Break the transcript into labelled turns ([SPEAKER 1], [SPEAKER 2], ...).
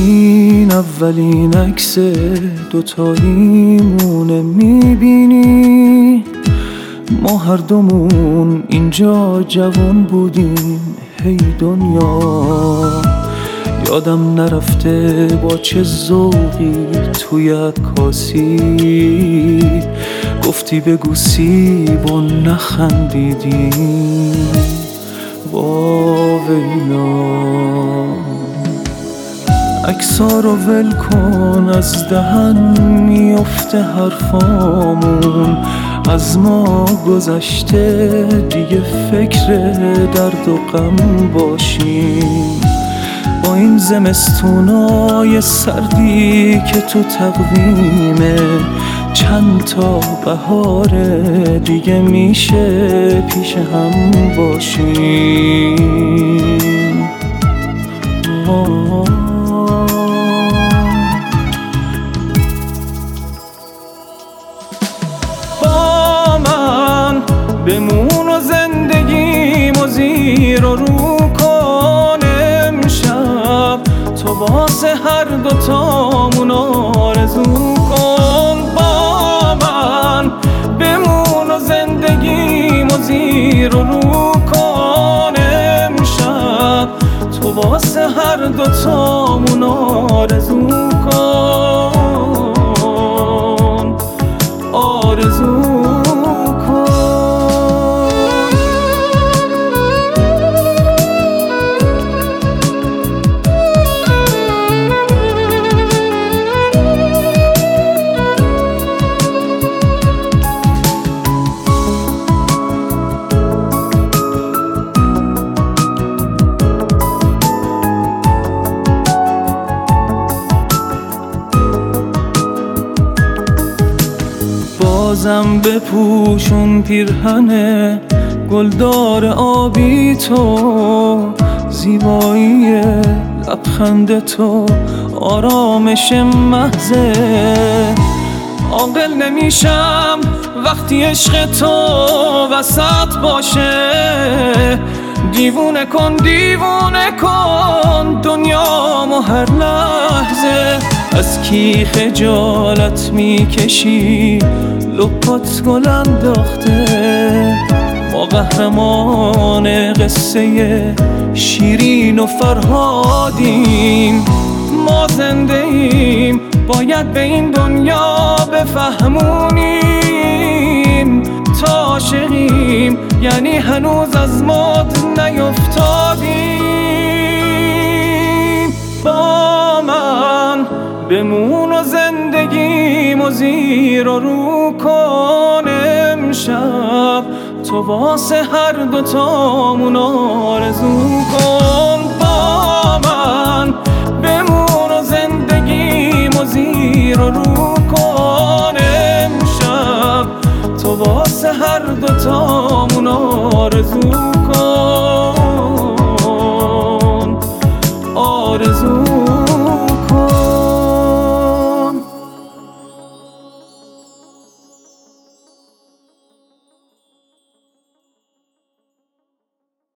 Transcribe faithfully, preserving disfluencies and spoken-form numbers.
[SPEAKER 1] این اولین عکس دوتاییمونه، میبینی ما هر دومون اینجا جوان بودیم. هی دنیا یادم نرفته با چه ذوقی توی عکاسی گفتی بگو سیب و نخندیدیم. با ویلا عکس‌ها رو ول کن، از دهن میفته حرفامون. از ما گذشته دیگه فکر درد و غم باشیم. با این زمستونای سردی که تو تقویمه، چند تا بهار دیگه میشه پیش هم باشیم. آه با من بمون و زندگیمو زیر و رو کن امشب، تو واسه هر دوتامون آرزو کن. با من بمون و زندگیمو زیر و رو کن امشب، تو واسه هر دوتامون آرزو کن، آرزو کن. بازم بپوشون پیرهن گلدار آبی تو، زیبایی لبخند تو آرامش محضه. عاقل نمیشم وقتی عشق تو وسط باشه، دیوونه کن دیوونه کن دنیامو هر لحظه. از کی خجالت میکشی لپات گل انداخته، ما قهرمان قصه شیرین و فرهادیم. ما زنده ایم باید به این دنیا بفهمونیم، تا عاشقیم یعنی هنوز از مد نیفتادیم. با من بمون و زندگیمو زیر و رو کن امشب، تو واسه هر دوتامون آرزو کن. با من بمون و زندگیمو زیر و رو کن امشب، تو واسه هر دوتامون آرزو